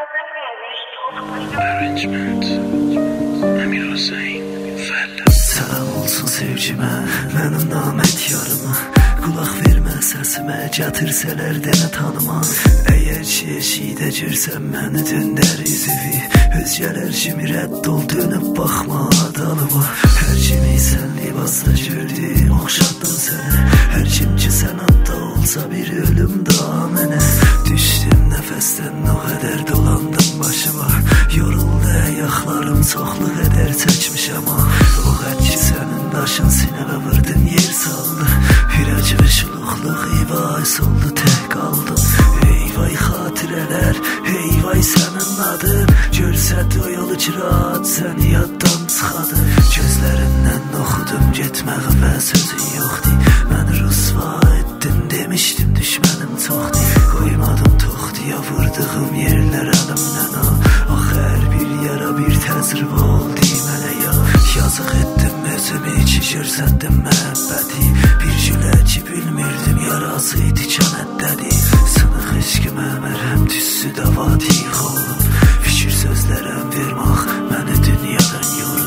Arrangement Amir Hüseyin Fəlla. Sağ olsun sevgimə, mənim namət yarıma. Qulaq vermə səsimə, gətirsələr demə tanıma. Əgər ki eşidə görsən məni döndər üzüvi. Özgələr kimi rədd ol, dönüb baxma dalıma. Hər kimi sən libasla gördüm, oxşatdım sənə. Hər kim ki sən adda olsa bir ölüm daha mənə. Düşdüm nəfəsdən o qədər dolandım başıma. Yoruldu ayaqlarım, çoxlu qədər çəkmişəm ha. O qəd ki sənin daşın sinəmə vurdun, yer saldı. Ürəcimi şuluqluq ivay soldu, tək qaldım. Eyvay xatirələr, eyvay sənin adın. Görsəd o yolu kirat, səni yaddan çıxadı. Gözlərindən oxudum, getməği və sözün yoxdur. Məni rüsva etdin, demişdim düşmənim çoxdur. Qoymadım toxtuya vurduğum yerlər əlimdən ha. Ax hər bir yara bir təcrübə oldu mənə ya. Yazıq etdim özümü ki görsətdim məhəbbəti. Bir gülə ki bilmirdim yarası tikanətdədi. Sınıq eşqimə mərhəm düşsü də vadiq olub. Fikir sözlərəm vermək məni dünyadan yorub.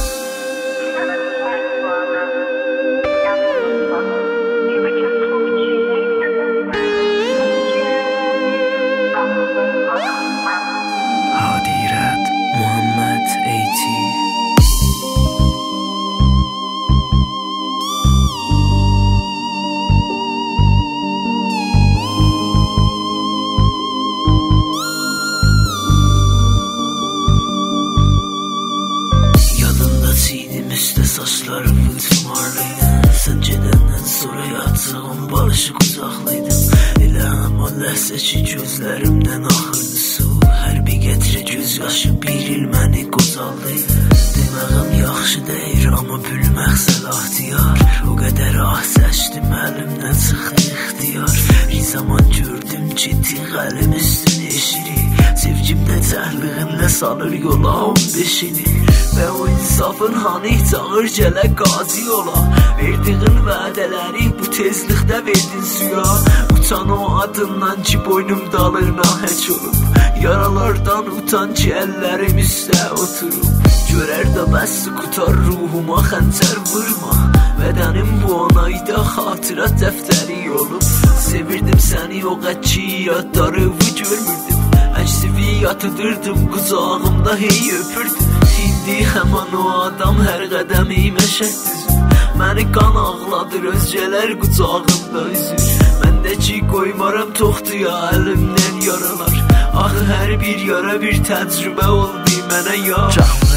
Saçlarım tımarlıydı. Sən gedəndən sonra yatağım balışı qucaqlıydım. Elə həman ləhsə ki gözlərimdən axırdı su. Hər bir qətrə göz yaşı bir il məni qocaldıydı. Deməğim yaxşı deyir, amma bülmək səlahtiyar. O qədər ah səçdim, əlimdən çıxdı ixtiyar. Bir zaman gördüm ki tiq əlim üstünü eşirik. Sevgimdə cəhliğinlə salır yola 15-ini. Və o insafın hani çağır gələ qazi ola. Verdiğin vədələri bu tezlikdə verdin suya. Uçan o adından ki boynumda alır nahək olub. Yaralardan utan ki əllərim üstə oturub. Görər də bəs qutar ruhuma xəncər vurma. Bədənim bu onayda xatirət dəftəri olub. Sevirdim səni o qəd ki yadlarımı görmürdüm. Əksivi yatıdırdım qucağımda hey öpürdüm. İndi həman o adam hər qədəmimə şək düzür. Məni qan ağladır, özgələr qucağımda üzür. Məndəki qoymaram toxtuya əlimdən yaralar. Axı hər bir yara bir təcrübə oldu mənə ya.